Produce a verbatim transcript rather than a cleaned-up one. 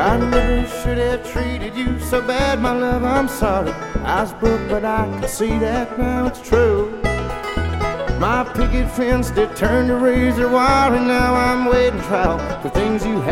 I never should have treated you so bad, my love, I'm sorry. I was broke, but I can see that now it's true. My picket fence did turn to razor wire, and now I'm waiting trial for things you